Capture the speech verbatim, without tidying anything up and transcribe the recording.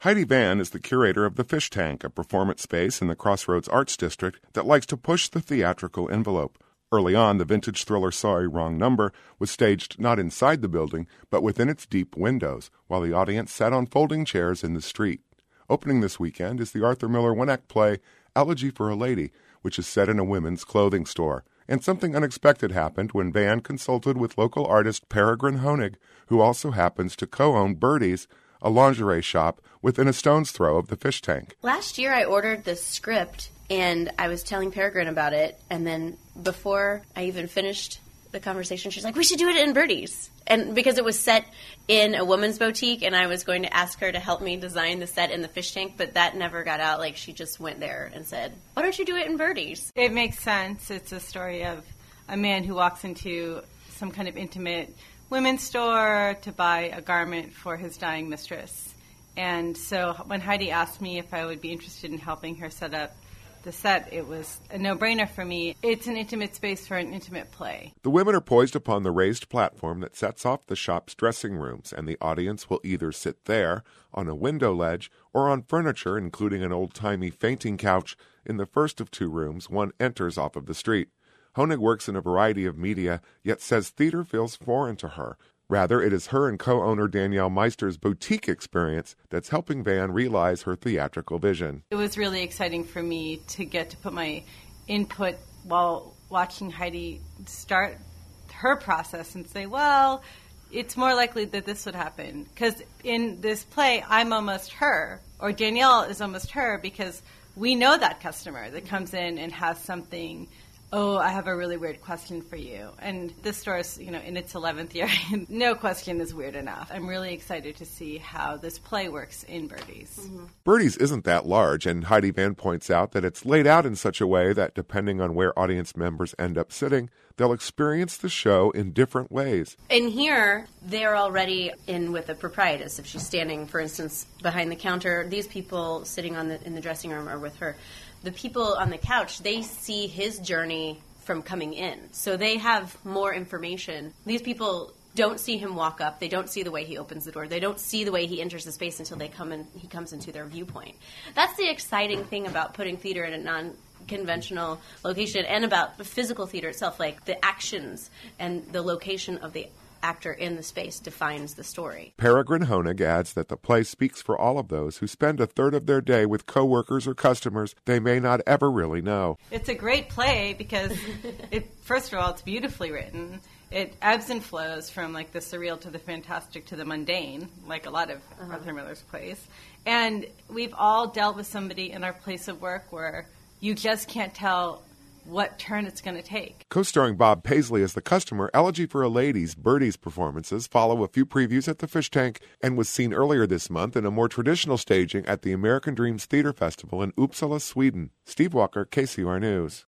Heidi Van is the curator of the Fish Tank, a performance space in the Crossroads Arts District that likes to push the theatrical envelope. Early on, the vintage thriller Sorry, Wrong Number was staged not inside the building, but within its deep windows, while the audience sat on folding chairs in the street. Opening this weekend is the Arthur Miller one-act play Elegy for a Lady, which is set in a women's clothing store. And something unexpected happened when Van consulted with local artist Peregrine Honig, who also happens to co-own Birdie's, a lingerie shop within a stone's throw of the Fish Tank. Last year I ordered this script, and I was telling Peregrine about it, and then before I even finished the conversation, she's like, we should do it in Birdie's. And because it was set in a woman's boutique, and I was going to ask her to help me design the set in the Fish Tank, but that never got out. Like, she just went there and said, why don't you do it in Birdie's? It makes sense. It's a story of a man who walks into some kind of intimate women's store to buy a garment for his dying mistress. And so when Heidi asked me if I would be interested in helping her set up the set, it was a no-brainer for me. It's an intimate space for an intimate play. The women are poised upon the raised platform that sets off the shop's dressing rooms, and the audience will either sit there, on a window ledge, or on furniture, including an old-timey fainting couch. In the first of two rooms, one enters off of the street. Honig works in a variety of media, yet says theater feels foreign to her. Rather, it is her and co-owner Danielle Meister's boutique experience that's helping Van realize her theatrical vision. It was really exciting for me to get to put my input while watching Heidi start her process and say, well, it's more likely that this would happen. Because in this play, I'm almost her, or Danielle is almost her, because we know that customer that comes in and has something. Oh, I have a really weird question for you. And this store is, you know, in its eleventh year, and no question is weird enough. I'm really excited to see how this play works in Birdie's. Mm-hmm. Birdie's isn't that large, and Heidi Van points out that it's laid out in such a way that depending on where audience members end up sitting, they'll experience the show in different ways. In here, they're already in with a proprietress. If she's standing, for instance, behind the counter, these people sitting on the in the dressing room are with her. The people on the couch, they see his journey from coming in. So they have more information. These people don't see him walk up. They don't see the way he opens the door. They don't see the way he enters the space until they come in, he comes into their viewpoint. That's the exciting thing about putting theater in a non-conventional location, and about the physical theater itself, like the actions and the location of the actor in the space defines the story. Peregrine Honig adds that the play speaks for all of those who spend a third of their day with coworkers or customers they may not ever really know. It's a great play because, it, first of all, it's beautifully written. It ebbs and flows from like the surreal to the fantastic to the mundane, like a lot of uh-huh. Arthur Miller's plays. And we've all dealt with somebody in our place of work where you just can't tell what turn it's going to take. Co-starring Bob Paisley as the customer, Elegy for a Lady's Birdie's performances follow a few previews at the Fish Tank and was seen earlier this month in a more traditional staging at the American Dreams Theater Festival in Uppsala, Sweden. Steve Walker, K C R News.